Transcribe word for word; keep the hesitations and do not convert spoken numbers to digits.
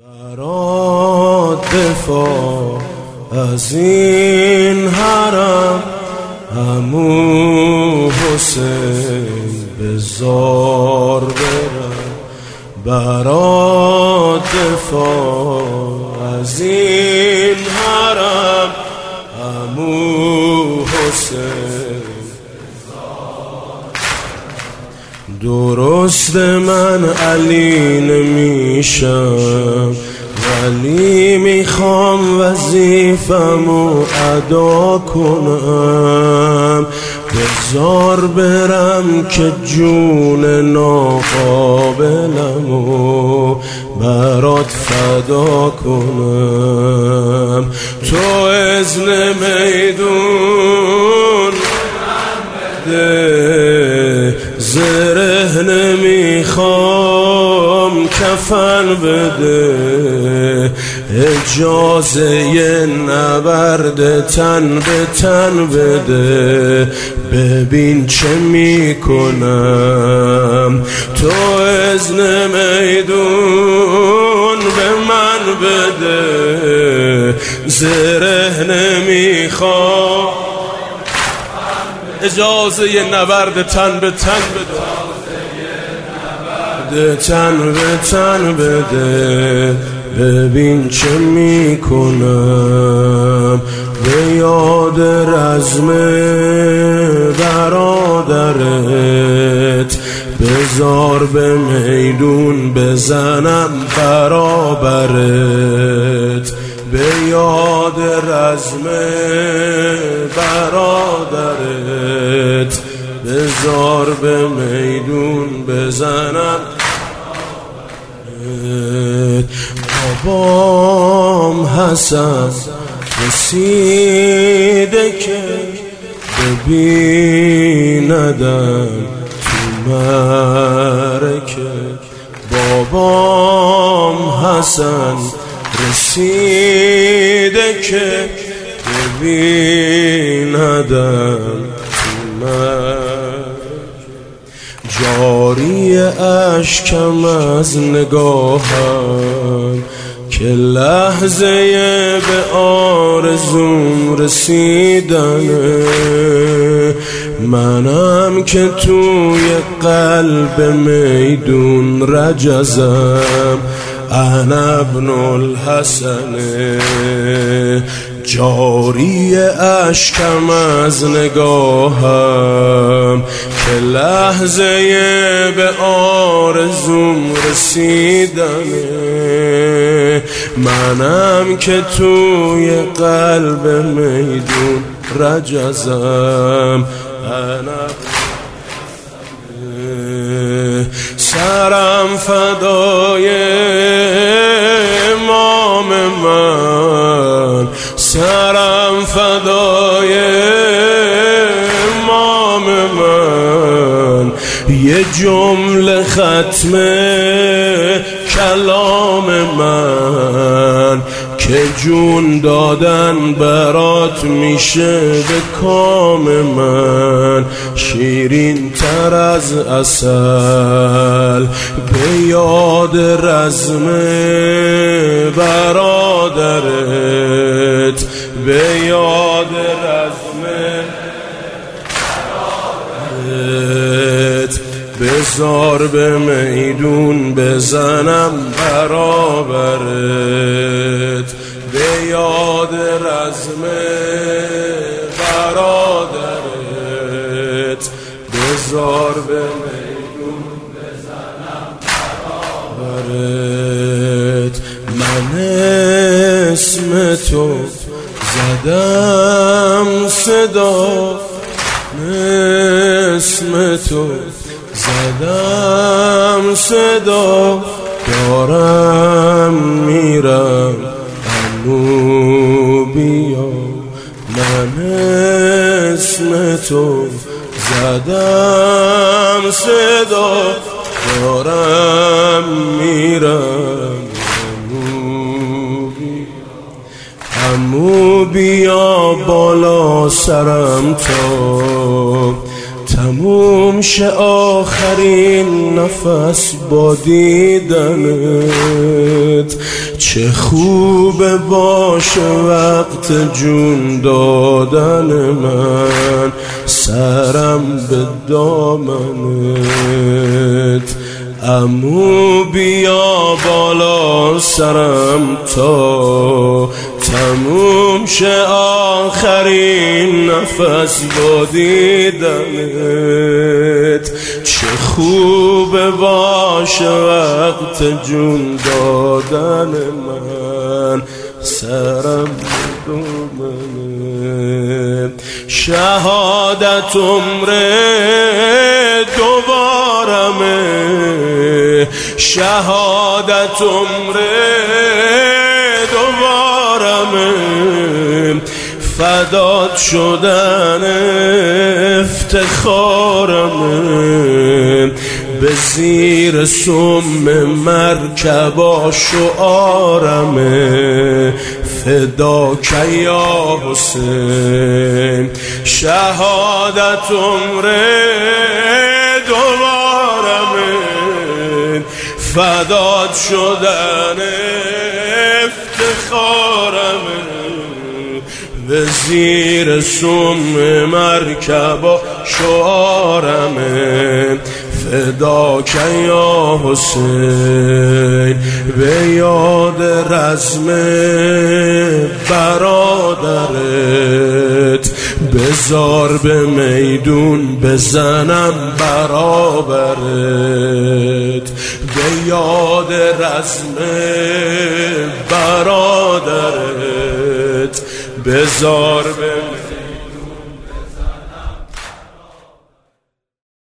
برات دفاع از این حرم عمو حسین بزار برم، برات دفاع از این حرم عمو حسین. درست من علی نمیشم ولی میخوام وظیفمو ادا کنم، بزار برم که جون ناقابلمو برات فدا کنم. تو اذن میدون بده، زره نمیخوام کفن بده، اجازه نبرد تن به تن بده، ببین چه میکنم. تو اذن میدون به من بده، زره نمیخوام اجازه نبرد تن به تن بده، تن به تن بده، ببین چه میکنم. به یاد رزم برادرت بزار به میدون بزنم برابرت، به یاد رزم برادرت بزار به میدون بزنم. بابام حسن رسیده که ببیندم تو مرکه، بابام حسن رسیده که ببیندم تو مرکه. جاری اشکم از نگاهم که لحظه به آرزوم رسیدنه، منم که توی قلب میدون رجزم، انا ابن الحسن. جاری اشکم از نگاهم که لحظه به آرزوم رسیدنه، منم که توی قلب میدون رجزم، انا سرم فدای امام من، سرم فدای امام من، یه جمله ختم کلام من که جون دادن برات میشه به کام من، شیرین تر از عسل. به یاد رزم برادرت، به یاد رزم برادرت بزار به میدون بزنم برابرت، به یاد رزم برادرت بزار به میدون بزنم برابرت. من اسم تو زدم صدا، اسم تو زدم صدا، دارم میرم عمو بیا. من اسم تو زدم صدا، دارم میرم عمو بیا. عمو بیا بالا سرم تا تموم شه آخرین نفس با دیدنت، چه خوب باشه وقت جون دادن من، سرم به دامنت. عمو بیا بالا سرم تا تموم شه آخرین نفس با دیدنت. چه خوب باشه وقت جون دادن من، سرم دومنت. شهادت عمره دوبارمه، شهادت عمره دوبارمه. فدات شدن افتخارمه، به زیر سم مرکبا شعارمه. فداک یا حسین. شهادت عمره دوبارمه، فدات شدن افتخارمه. به زیر سم مرکبا شعارمه. فداک یا حسین. به یاد رزم برادرت، بزار به میدون بزنم برابرت. به یاد رزم برادرت، بزار به